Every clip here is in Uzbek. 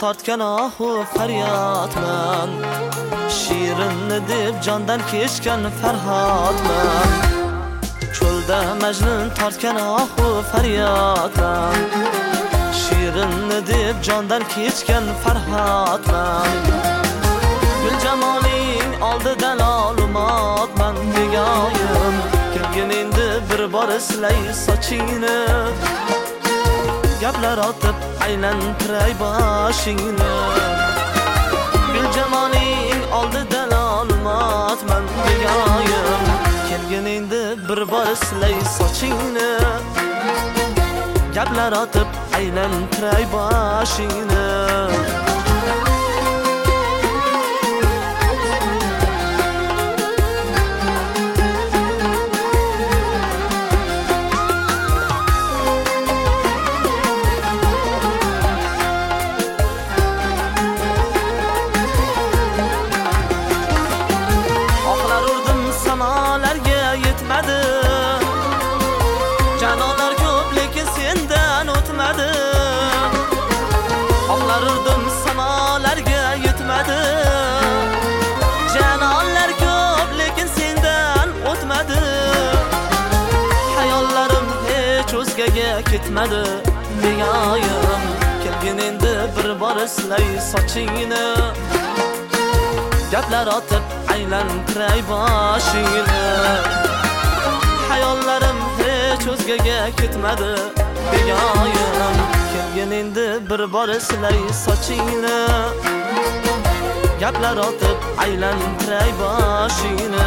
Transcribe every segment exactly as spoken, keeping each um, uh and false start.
tortgan ohu faryodman, shirinni deb jondan kechgan farhodman. Cho'lda Majnun tortgan ohu faryodman, shirinni deb jondan kechgan farhodman. Gul jamoling oldidan olmotman degoyim, kelgin endi bir bor silay sochingni, gaplar otib aylantiray boshingni. Gul jamoling oldidan olmotman degoyim, kelgin endi bir bor silay sochingni, gaplar otib aylantiray boshingni. Yetmedi, canolar ko'p lekin sendan o'tmadi. Oqlar urdim samolarga yetmadi, canolar ko'p lekin sendan o'tmadi. Hayollarim hech o'zgaga ketmadi degoyim, kelgin endi bir bor silay sochingni, gaplar otib aylantiray boshingni. Hayollarim hech o'zgaga ketmadi degoyim, kelgin endi bir bor silay sochingni, gaplar otib aylantiray boshingni.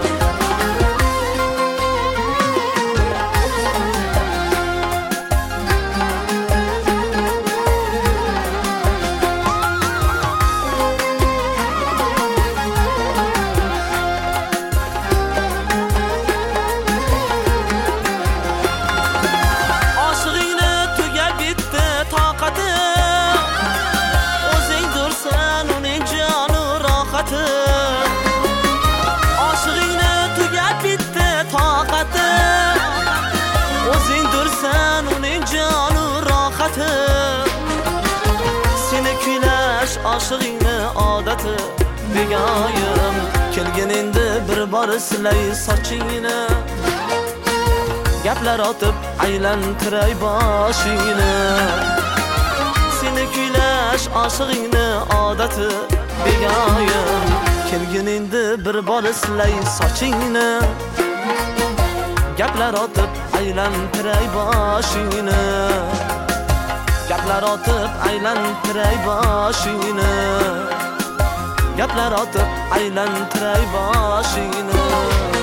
Oshig'ingni tugab bitdi toqati, o'zing dursan uning joni rohati. Seni kuylash oshig'ingni odati degoyim, kelgin endi bir bor silay sochingni, gaplar otib aylantiray boshingni. Seni kuylash oshig'ingni odati degoyim, kelgin endi bir bor silay sochingni, gaplar otib aylantiray boshingni, gaplar otib aylantiray boshingni, gaplar otib aylantiray boshingni.